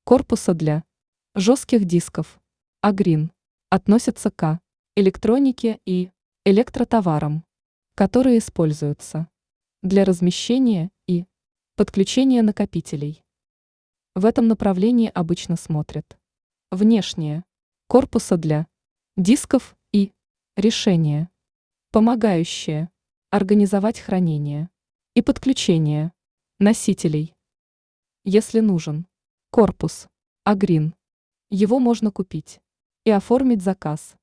корпуса для жестких дисков Agreen относятся к электронике и электротоварам, которые используются для размещения и подключения накопителей. В этом направлении обычно смотрят внешние корпуса для дисков и решения, помогающие организовать хранение и подключение носителей. Если нужен корпус Agreen, его можно купить и оформить заказ